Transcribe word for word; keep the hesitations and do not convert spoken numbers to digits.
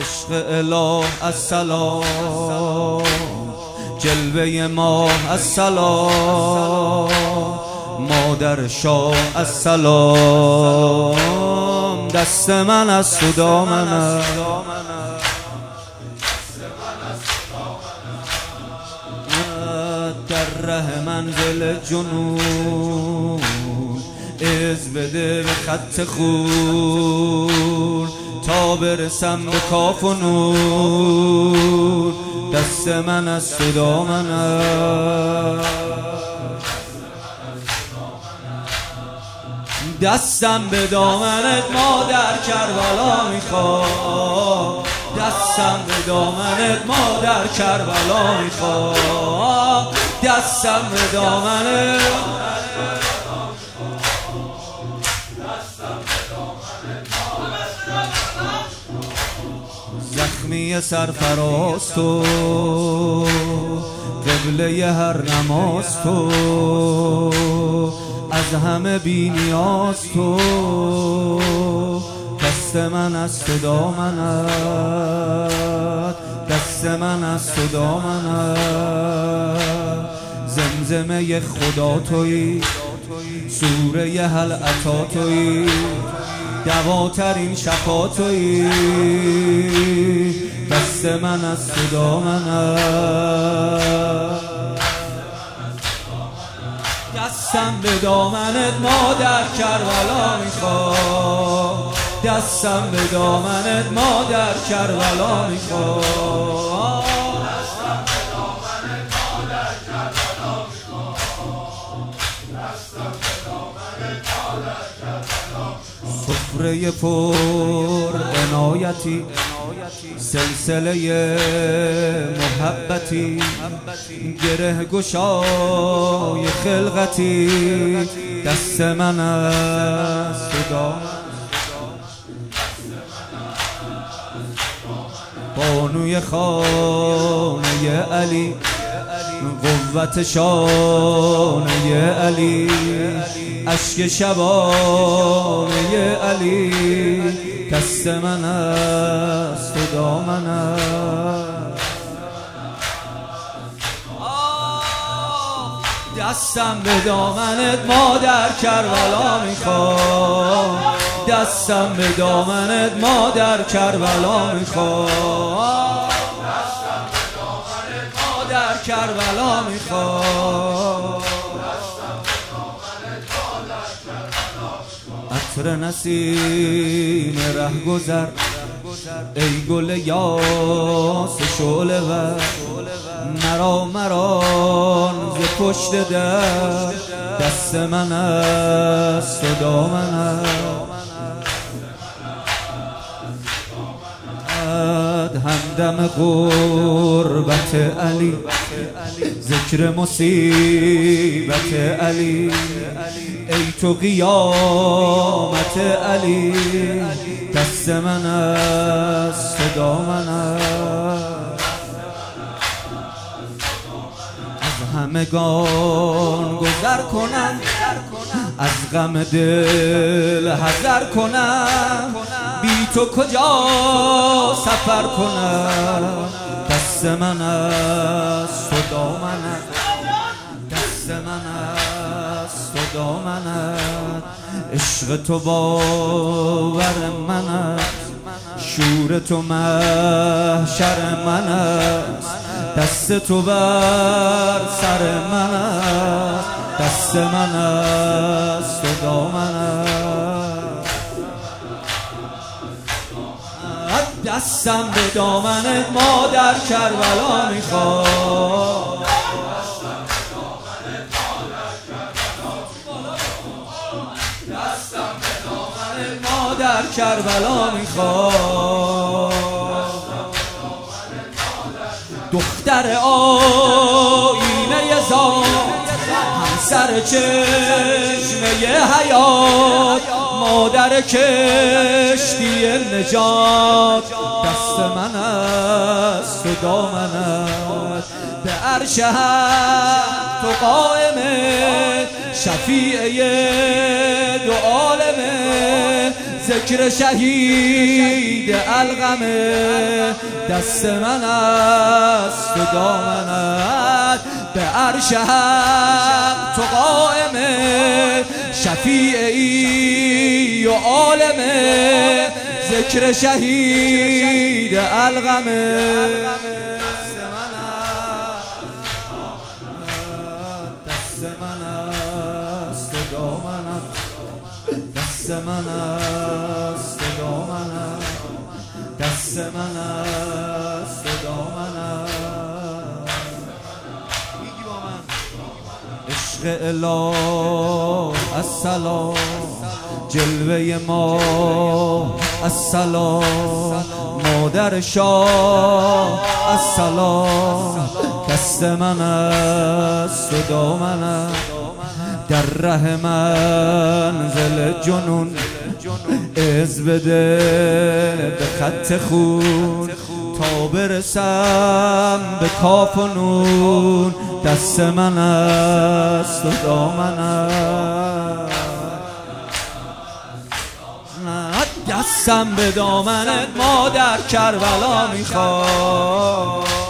عشق اله السلام، جلوه ماه السلام، مادر شاه السلام، دست من است و دامنت، در ره منزل جنون از بده به خط خون، تا برسم به کاف و نور، دست من است و دامنت، دستم به دامنت مادر کربلا میخواد، دستم به دامنت مادر کربلا میخواد، دستم به دامنت زخمی سرفراز تو، قبله هر نماز تو، از همه بی نیاز تو، دست من است و دامنت، دست من است و دامنت، زمزمه خدا تویی، سوره هل اتی تویی، دواترین شفا تویی، دست من است و دامنت، دستم به دامنت مادر کربلا میخواد، دستم به دامنت مادر کربلا میخواد، دستم به دامنت مادر کربلا میخواد، دستم به دامنت مادر کربلا میخواد، سفره پر عنایتی، سلسله محبتی، گره گشای خلقتی، دست من است و دامنت، بانوی خانه علی، قوت شانه علی، اشک شبانه علی، دست من است و دامنت، دستم به دامنت مادر کربلا میخواد، دستم به دامنت مادر کربلا میخواد، دستم به دامنت مادر کربلا میخواد، عطر نسیم ره گذر، ای گل یاس شعله ور، مرا مران ز پشت در، دست من است و دامنت، همدم غربت علی، ذکر مصیبت علی، ای تو قیامت علی، دست من است و دامنت، از همگان گذر کنم، از غم دل حذر کنم، بی تو کجا سفر کنم، دست من است و دامنت، دست من است و دامنت، عشق تو باور من است، شور تو محشر من است، دست تو بر سر من است، دست من است و دامنت، دستم به دامنت مادر کربلا میخواد، دستم به دامنت مادر کربلا میخواد، دختر آینه ذات، همسر چشمه حیات، مادر کشتی نجات، دست من است و دامنت، به عرش حق تو قائمه، شفیع دو عالمه، ذکر شهید القمه دست من است و دامنت به عرش حق تو قائمه شفیعی و عالمه ذکر شهید القمه دست من است و دامنت دست من است و دامنت دست من است و دامنت میگی با من عشق اله السلام جلوه ما السلام مادر شاه السلام دست من است و دامنت در ره منزل جنون از بده به خط خون تا برسم به کاف و نون دست من است و دامنت دستم به دامنت ما در کربلا میخواد